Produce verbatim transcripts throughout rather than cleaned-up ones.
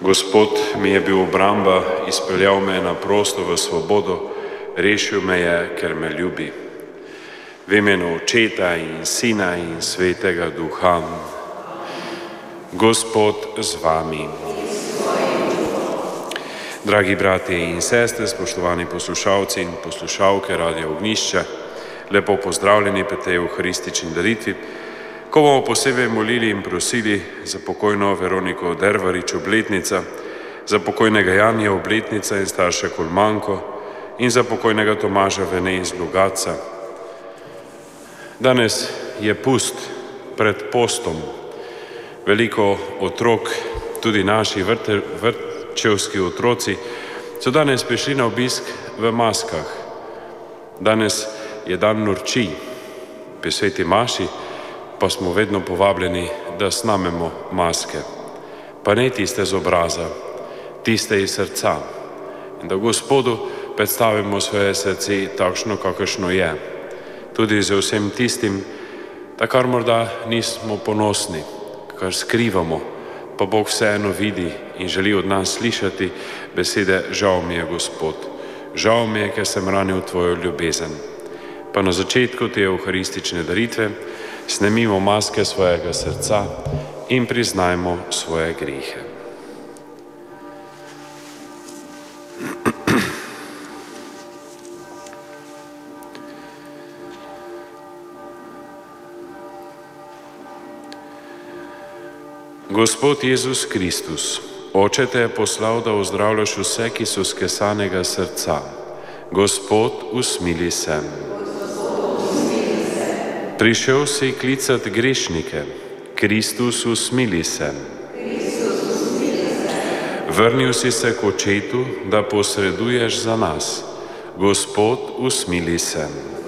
Gospod mi je bil obramba, izpeljal me je na prosto v svobodo, rešil me je, ker me ljubi. V imenu Očeta in Sina in Svetega Duha. Gospod z vami. Dragi bratje in sestre, spoštovani poslušalci in poslušalke Radia Ognjišče, lepo pozdravljeni pri tej evharistični daritvi, ko bomo posebej molili in prosili za pokojno Veroniko Dervarič obletnica, za pokojnega Janija obletnica in starše Kolmanko in za pokojnega Tomaža Vene iz Logatca. Danes je pust pred postom. Veliko otrok, tudi naši vrte, vrtčevski otroci, so danes prišli na obisk v maskah. Danes je dan norčij. Pri sveti maši pa smo vedno povabljeni, da snamemo maske. Pa ne tiste z obraza, tiste iz srca. In da Gospodu predstavimo svoje srce takšno, kakršno je. Tudi z vsem tistim, da kar morda nismo ponosni, kar skrivamo, pa Bog vseeno vidi in želi od nas slišati besede: žal mi je, Gospod, žal mi je, ker sem ranil tvojo ljubezen. Pa na začetku te evharistične daritve snemimo maske svojega srca in priznajmo svoje grehe. Gospod Jezus Kristus, Oče te je poslal, da ozdravljaš vse, ki so skesanega srca. Gospod, usmili se. Prišel si klicati grešnike. Kristus, usmili se. Vrnil si se k Očetu, da posreduješ za nas. Gospod, usmili se.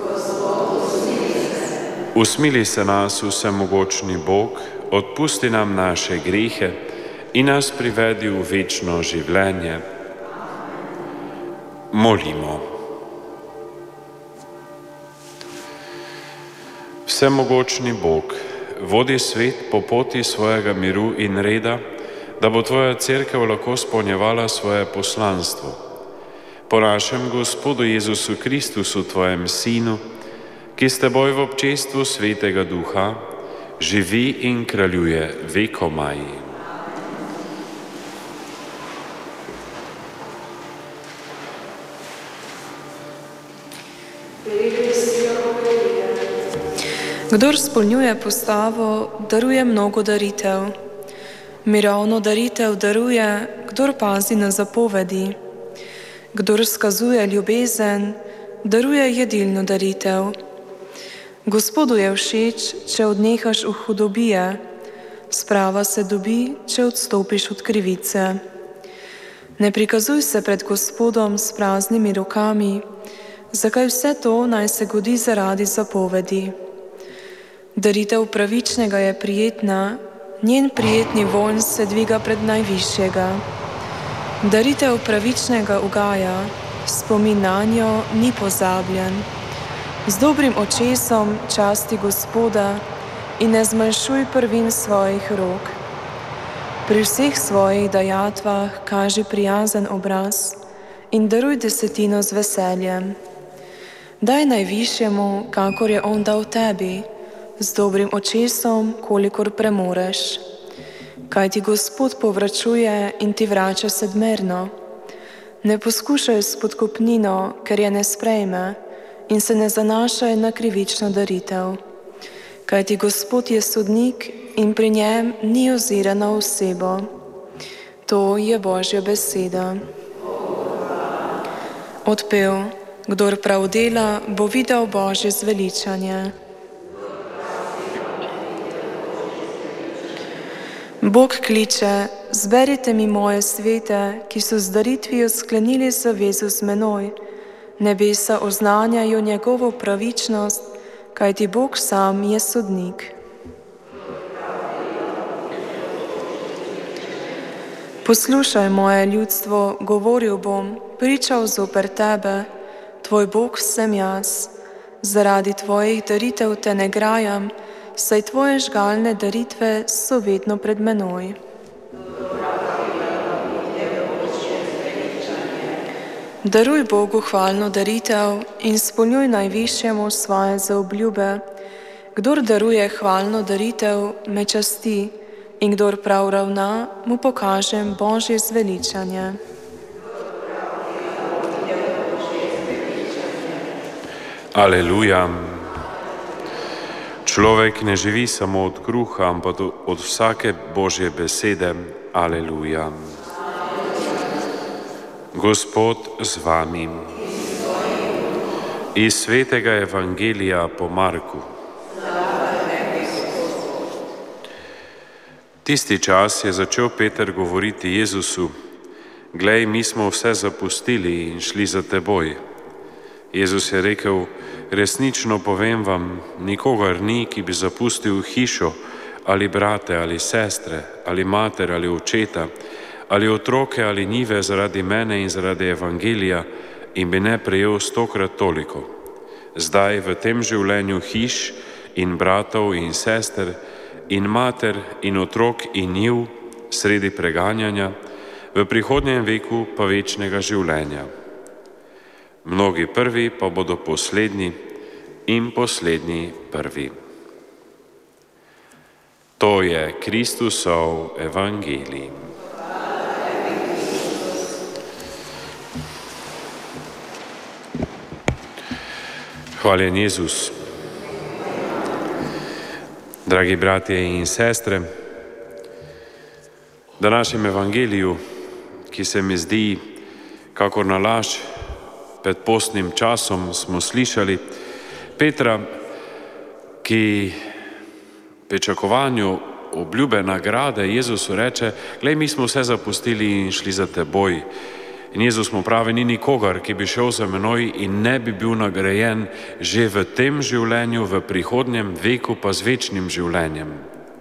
Usmili se nas, vsemogočni Bog, odpusti nam naše grehe in nas privedi v večno življenje. Molimo. Vsemogočni Bog, vodi svet po poti svojega miru in reda, da bo tvoja cerkev lahko izpolnjevala svoje poslanstvo. Po našem Gospodu Jezusu Kristusu, tvojem Sinu, ki s teboj v občestvu Svetega Duha živi in kraljuje vekomaj. Kdor izpolnjuje postavo, daruje mnogo daritev. Mirovno daritev daruje, kdor pazi na zapovedi. Kdor skazuje ljubezen, daruje jedilno daritev. Gospodu je všeč, če odnehaš v hudobije, sprava se dobi, če odstopiš od krivice. Ne prikazuj se pred Gospodom s praznimi rokami, zakaj vse to naj se godi zaradi zapovedi. Daritev pravičnega je prijetna, njen prijetni vonj se dviga pred najvišjega. Daritev pravičnega ugaja, spomin nanjo ni pozabljen. Z dobrim očesom časti Gospoda in ne zmanjšuj prvin svojih rok. Pri vseh svojih dajatvah kaži prijazen obraz in daruj desetino z veseljem. Daj najvišjemu, kakor je on dal tebi, z dobrim očesom, kolikor premoreš. Kaj ti Gospod povračuje in ti vrača sedmerno. Ne poskušaj s podkupnino, ker je ne sprejme, in se ne zanašaj na krivično daritev. Kajti Gospod je sodnik in pri njem ni ozira na osebo. To je Božja beseda. Odpev: kdor prav dela, bo videl Božje zveličanje. Bog kliče: zberite mi moje svete, ki so z daritvijo sklenili zavezo z menoj. Nebesa oznanjajo njegovo pravičnost, kajti Bog sam je sodnik. Poslušaj, moje ljudstvo, govoril bom, pričal zoper tebe, tvoj Bog sem jaz. Zaradi tvojih daritev te ne grajam, saj tvoje žgalne daritve so vedno pred menoj. Daruj Bogu hvalno daritev in izpolnjuj najvišjemu svoje zaobljube. Kdor daruje hvalno daritev, me časti, in kdor prav ravna, mu pokažem Božje zveličanje. Aleluja. Človek ne živi samo od kruha, ampak od vsake Božje besede. Aleluja. Gospod z vami. Iz svetega evangelija po Marku. Tisti čas je začel Peter govoriti Jezusu: Glej, mi smo vse zapustili in šli za teboj. Jezus je rekel: Resnično povem vam, nikogar ni, ki bi zapustil hišo, ali brate, ali sestre, ali mater, ali očeta, ali otroke, ali njive zaradi mene in zaradi evangelija in bi ne prejel stokrat toliko. Zdaj v tem življenju hiš in bratov in sester in mater in otrok in njiv sredi preganjanja, v prihodnjem veku pa večnega življenja. Mnogi prvi pa bodo poslednji in poslednji prvi. To je Kristusov evangelij. Hvaljen Jezus. Dragi bratje in sestre, v današnjem evangeliju, ki se mi zdi kakor nalašč pred postnim časom, smo slišali Petra, ki v pričakovanju obljube nagrade Jezusu reče: Glej, mi smo vse zapustili in šli za teboj. In Jezus mu pravi: ni nikogar, ki bi šel za menoj in ne bi bil nagrajen že v tem življenju, v prihodnjem veku pa z večnim življenjem.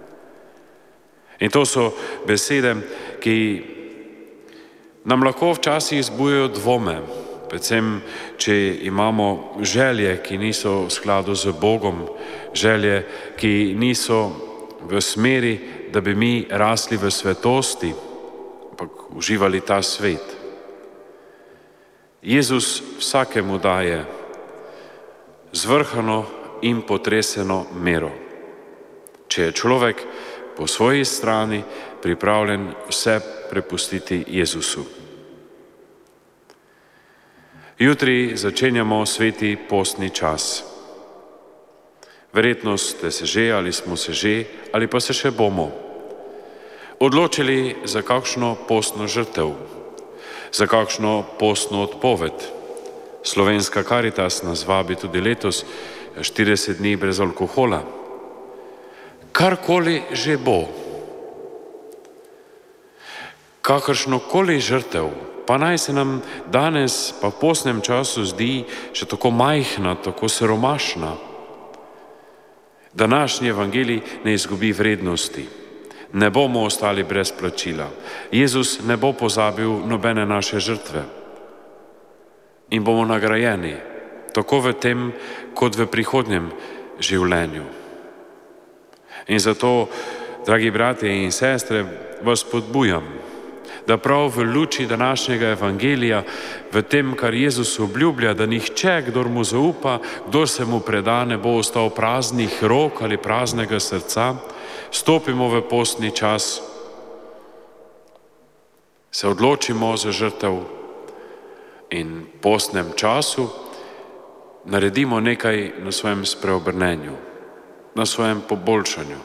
In to so besede, ki nam lahko včasih zbujajo dvome, predvsem, če imamo želje, ki niso v skladu z Bogom, želje, ki niso v smeri, da bi mi rasli v svetosti, ampak uživali ta svet. Jezus vsakemu daje zvrhano in potreseno mero, če je človek po svoji strani pripravljen vse prepustiti Jezusu. Jutri začenjamo sveti postni čas. Verjetno ste se že ali smo se že ali pa se še bomo odločili za kakšno postno žrtev, za kakšno postno odpoved. Slovenska Karitas nas vabi tudi letos štirideset dni brez alkohola. Karkoli že bo, kakršnokoli žrtev, pa naj se nam danes pa v postnem času zdi še tako majhna, tako siromašna, današnji evangelij ne izgubi vrednosti. Ne bomo ostali brez plačila. Jezus ne bo pozabil nobene naše žrtve. In bomo nagrajeni, tako v tem, kot v prihodnjem življenju. In zato, dragi bratje in sestre, vas spodbujam, da prav v luči današnjega evangelija, v tem, kar Jezus obljublja, da nihče, kdor mu zaupa, kdor se mu preda, ne bo ostal praznih rok ali praznega srca, stopimo v postni čas, se odločimo za žrtev in v postnem času naredimo nekaj na svojem spreobrnenju, na svojem poboljšanju.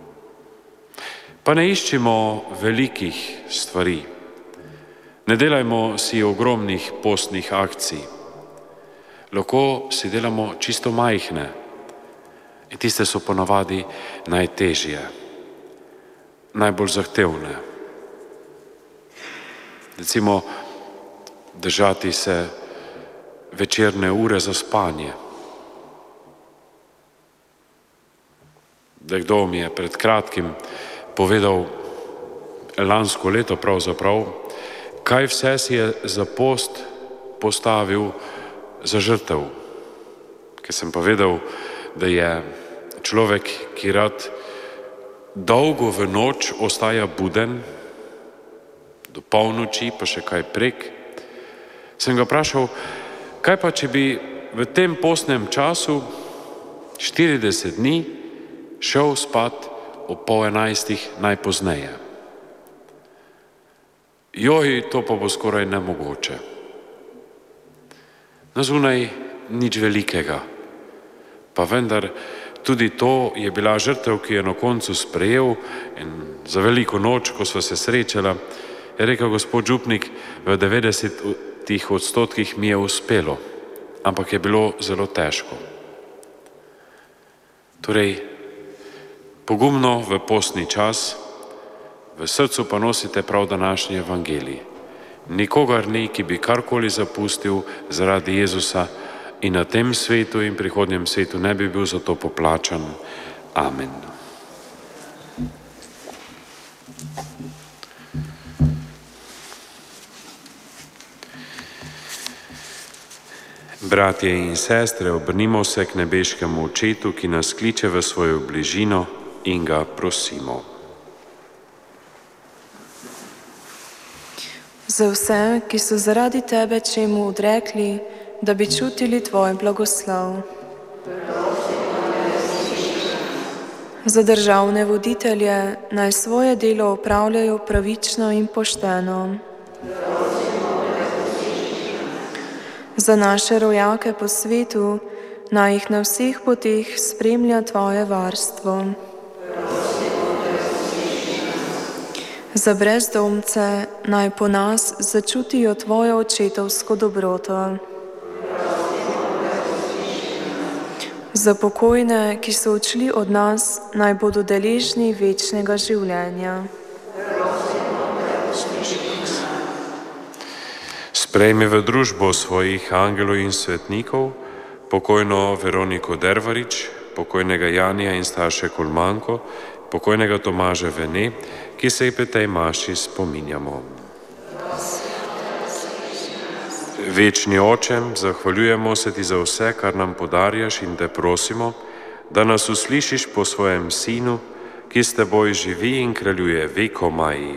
Pa ne iščimo velikih stvari, ne delajmo si ogromnih postnih akcij, lahko si delamo čisto majhne. In tiste so ponavadi najtežje, najbolj zahtevne. Recimo, držati se večerne ure za spanje. Kdo mi je pred kratkim povedal, lansko leto pravzaprav, kaj vse si je za post postavil za žrtev. Ker sem povedal, da je človek, ki rad dolgo v noč ostaja buden, do polnoči pa še kaj prek, Sem ga vprašal, kaj pa, če bi v tem postnem času štirideset dni šel spat ob pol enajstih najpozneje. Joj, to pa bo skoraj nemogoče. Na zunaj nič velikega, pa vendar tudi to je bila žrtev, ki je na koncu sprejel in za veliko noč, ko sva se srečala, je rekel gospod župnik, v devetdesetih odstotkih mi je uspelo, ampak je bilo zelo težko. Torej, pogumno v postni čas, v srcu pa nosite prav današnji evangelij. Nikogar ni, ki bi karkoli zapustil zaradi Jezusa in na tem svetu in prihodnjem svetu ne bi bil za to poplačan. Amen. Bratje in sestre, obrnimo se k nebeškemu Očetu, ki nas kliče v svojo bližino, in ga prosimo. Za vse, ki so zaradi tebe čemu odrekli, da bi čutili tvoj blagoslov. Za državne voditelje naj svoje delo opravljajo pravično in pošteno. Za naše rojake po svetu naj jih na vseh poteh spremlja tvoje varstvo. Za brezdomce naj po nas začutijo tvojo očetovsko dobroto. Za pokojne, ki so odšli od nas, naj bodo deležni večnega življenja. Sprejmi v družbo svojih angelov in svetnikov pokojno Veroniko Dervarič, pokojnega Janija in Staše Kolmanko, pokojnega Tomaža Vene, ki se jih pri tej maši spominjamo. Večni Oče, zahvaljujemo se ti za vse, kar nam podarjaš, in te prosimo, da nas uslišiš po svojem Sinu, ki s teboj živi in kraljuje vekomaj.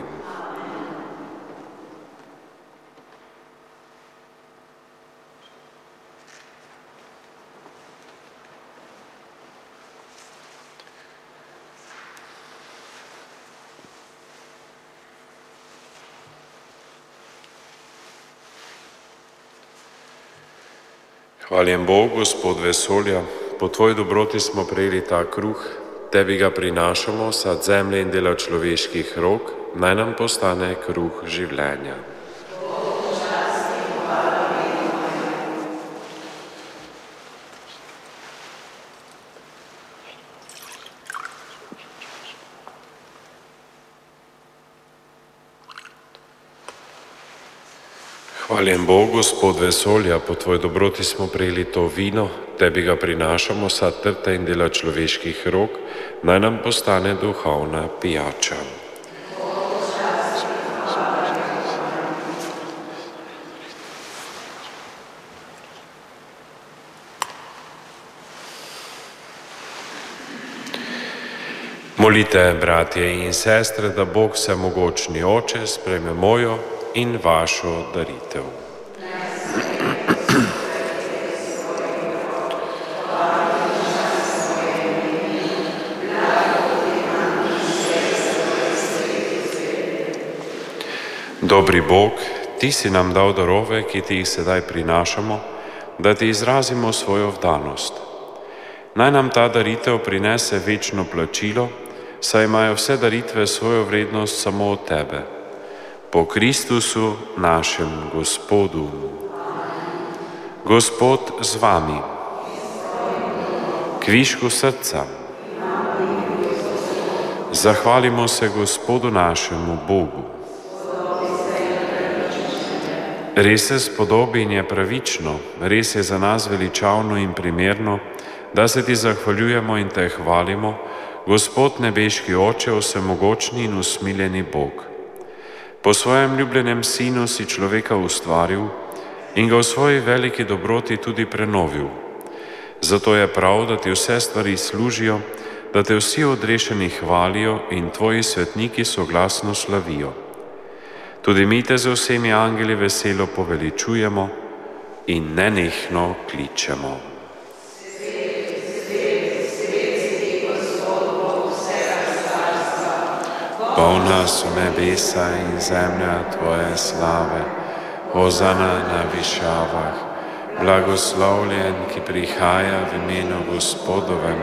Hvaljen Bog, Gospod vesolja, po tvoji dobroti smo prejeli ta kruh, tebi ga prinašamo, sad zemlje in dela človeških rok, naj nam postane kruh življenja. Hvaljen Bog, Gospod vesolja, po tvoji dobroti smo prejeli to vino, tebi ga prinašamo, sad trta in dela človeških rok, naj nam postane duhovna pijača. Molite, bratje in sestre, da Bog vsemogočni Oče sprejme mojo in vašo daritev. Dobri Bog, ti si nam dal darove, ki ti jih sedaj prinašamo, da ti izrazimo svojo vdanost. Naj nam ta daritev prinese večno plačilo, saj imajo vse daritve svojo vrednost samo od tebe. Po Kristusu, našem Gospodu. Gospod z vami. Kvišku srca. Zahvalimo se Gospodu našemu Bogu. Res se spodobi in je pravično, res je za nas veličavno in primerno, da se ti zahvaljujemo in te hvalimo, Gospod nebeški Oče, vsemogočni in usmiljeni Bog. Po svojem ljubljenem Sinu si človeka ustvaril in ga v svoji veliki dobroti tudi prenovil. Zato je prav, da ti vse stvari služijo, da te vsi odrešeni hvalijo in tvoji svetniki soglasno slavijo. Tudi mi te z vsemi angeli veselo poveličujemo in nenehno kličemo. Polna so nebesa in zemlja tvoje slave, hozana na višavah, blagoslovljen, ki prihaja v imenu Gospodovem.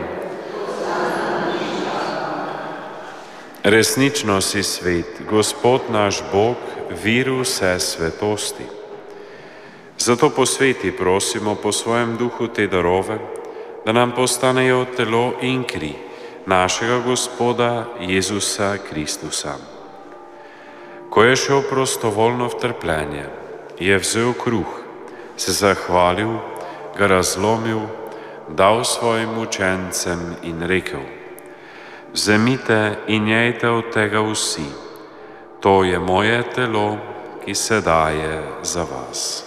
Resnično si svet, Gospod naš Bog, vir vse svetosti. Zato posveti, prosimo, po svojem duhu te darove, da nam postanejo telo in kri našega Gospoda Jezusa Kristusa. Ko je šel prostovoljno v trpljenje, je vzel kruh, se zahvalil, ga razlomil, dal svojim učencem in rekel: Vzemite in jejte od tega vsi, to je moje telo, ki se daje za vas.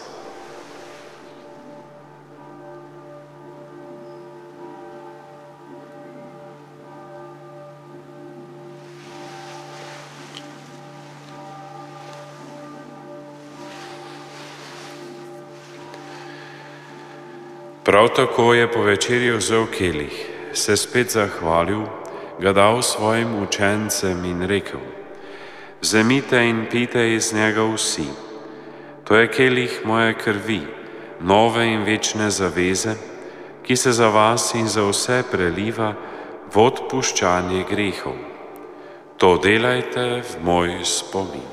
Prav tako je po večerji vzel kelih, se spet zahvalil, ga dal svojim učencem in rekel: Vzemite in pijte iz njega vsi, to je kelih moje krvi, nove in večne zaveze, ki se za vas in za vse preliva v odpuščanje grehov. To delajte v moj spomin.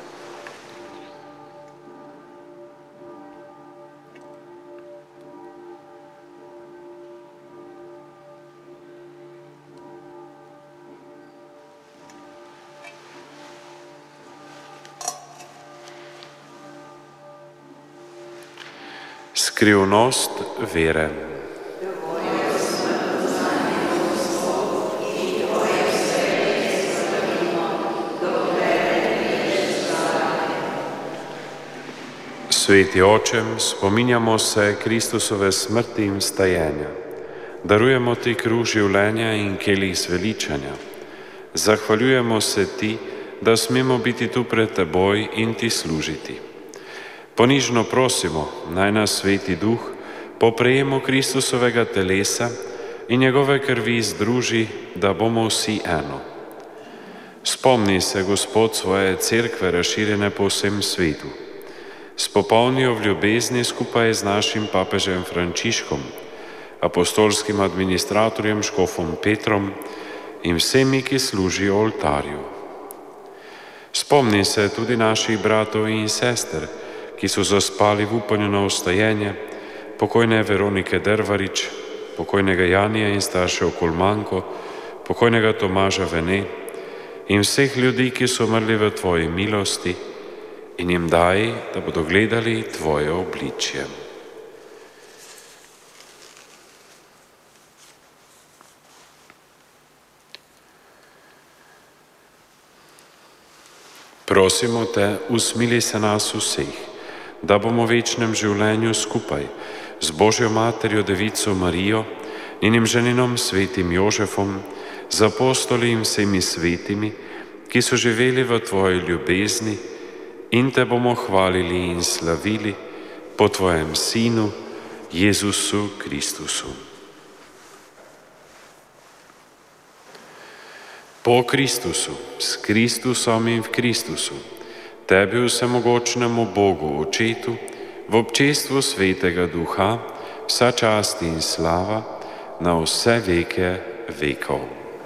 Skrivnost vere. Sveti Oče, spominjamo se Kristusove smrti in vstajenja. Darujemo ti kruh življenja in kelih zveličanja. Zahvaljujemo se ti, da smemo biti tu pred teboj in ti služiti. Ponižno prosimo, naj nas Sveti Duh po prejemu Kristusovega telesa in njegove krvi združi, da bomo vsi eno. Spomni se, Gospod, svoje cerkve razširjene po vsem svetu. Spopolni jo v ljubezni skupaj z našim papežem Frančiškom, apostolskim administratorjem škofom Petrom in vsemi, ki služijo oltarju. Spomni se tudi naših bratov in sester, ki so zaspali v upanju na vstajenje, pokojne Veronike Dervarič, pokojnega Janija in staršev Kolmanko, pokojnega Tomaža Vene in vseh ljudi, ki so umrli v tvoji milosti, in jim daj, da bodo gledali tvoje obličje. Prosimo te, usmili se nas vseh, da bomo v večnem življenju skupaj z Božjo materjo Devico Marijo, njenim ženinom svetim Jožefom, z apostoli in vsemi svetimi, ki so živeli v tvoji ljubezni, in te bomo hvalili in slavili po tvojem Sinu, Jezusu Kristusu. Po Kristusu, s Kristusom in v Kristusu, tebi vsemogočnemu Bogu Očetu, v občestvu Svetega Duha, vsa čast in slava na vse veke vekov.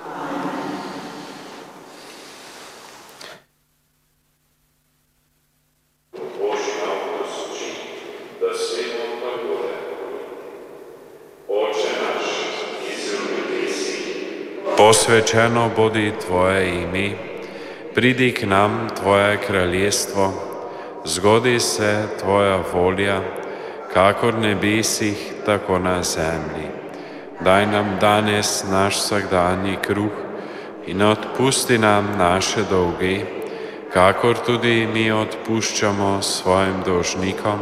Posvečeno bodi tvoje ime, pridi k nam tvoje kraljestvo, zgodi se tvoja volja, kakor v nebesih, tako na zemlji. Daj nam danes naš vsakdanji kruh in odpusti nam naše dolge, kakor tudi mi odpuščamo svojim dolžnikom.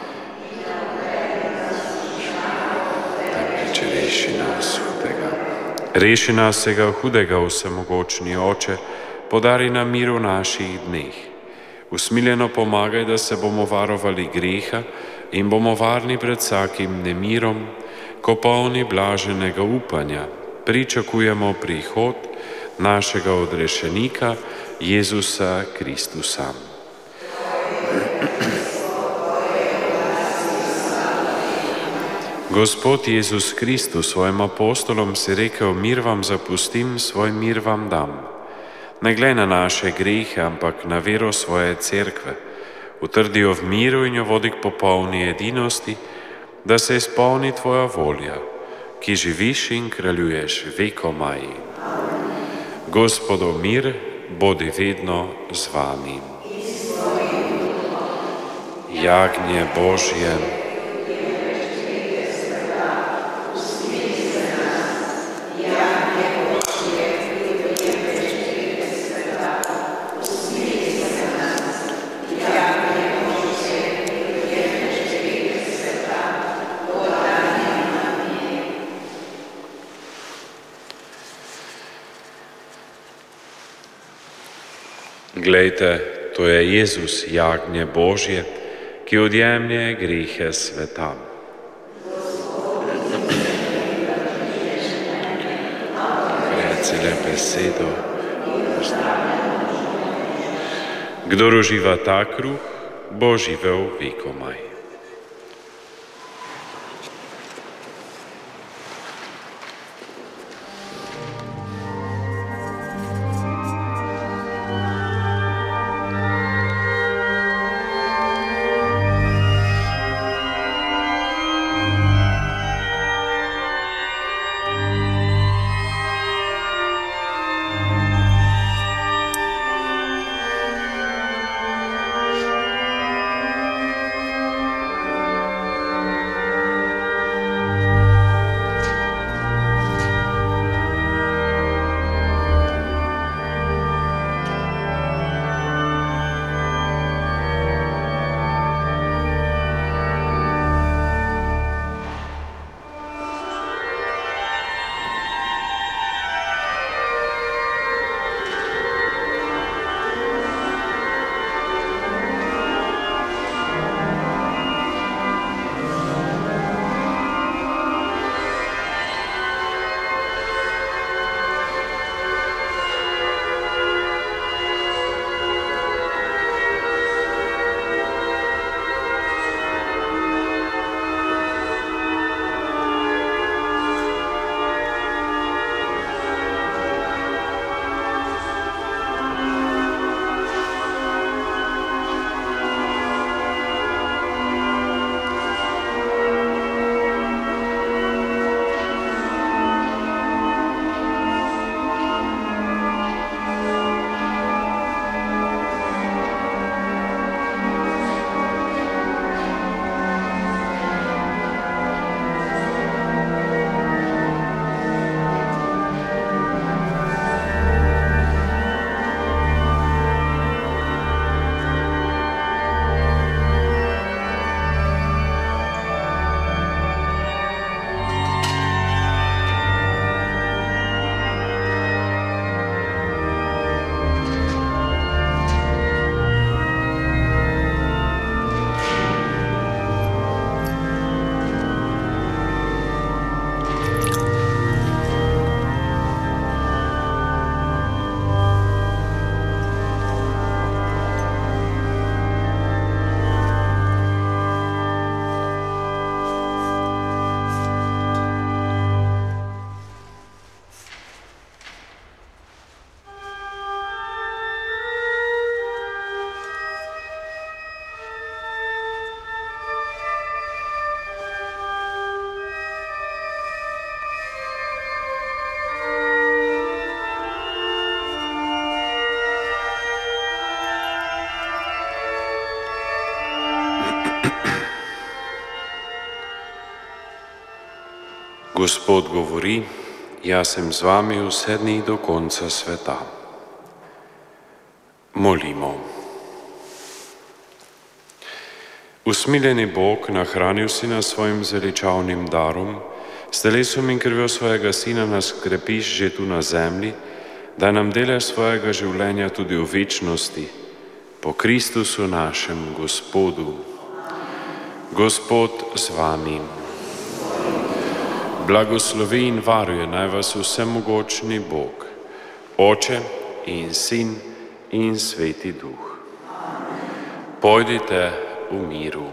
Reši nas hudega. Reši nas vsega hudega, vsemogočni Oče, podari nam mir v naših dneh. Usmiljeno pomagaj, da se bomo varovali greha in bomo varni pred vsakim nemirom, ko polni blaženega upanja pričakujemo prihod našega odrešenika Jezusa Kristusa. Gospod Jezus Kristus svojim apostolom si rekel: mir vam zapustim, svoj mir vam dam. Ne glej na naše grehe, ampak na vero svoje cerkve. Utrdi jo v miru in jo vodi k popolni edinosti, da se izpolni tvoja volja, ki živiš in kraljuješ vekomaj. Gospodov mir bodi vedno z vami. Jagnje Božje, glejte, to je Jezus, jagnje Božje, ki odjemlje grehe sveta. Reci le besedo. Kdor uživa ta kruh, bo živel vekomaj. Gospod govori: jaz sem z vami vse dni do konca sveta. Molimo. Usmiljeni Bog, nahranil si nas svojim zveličavnim darom, s telesom in krvjo svojega Sina nas krepiš že tu na zemlji, da nam delež svojega življenja tudi v večnosti. Po Kristusu našem Gospodu. Gospod z vami. Blagoslovi in varuje naj vas vsemogočni Bog, Oče in Sin in Sveti Duh. Pojdite v miru.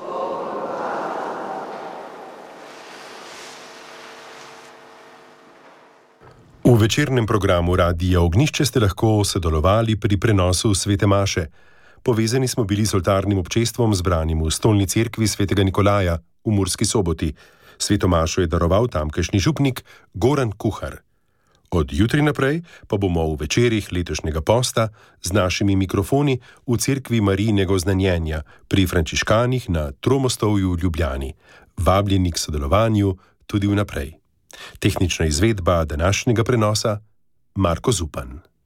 V večernem programu Radia Ognjišče ste lahko sodelovali pri prenosu Svete maše. Povezani smo bili z oltarnim občestvom zbranim v stolni cerkvi svetega Nikolaja v Murski Soboti. Sveto mašo je daroval tamkajšnji župnik Goran Kuhar. Od jutri naprej pa bomo v večerih letošnjega posta z našimi mikrofoni v cerkvi Marijinega oznanjenja pri frančiškanih na Tromostovju v Ljubljani. Vabljeni k sodelovanju tudi vnaprej. Tehnična izvedba današnjega prenosa Marko Zupan.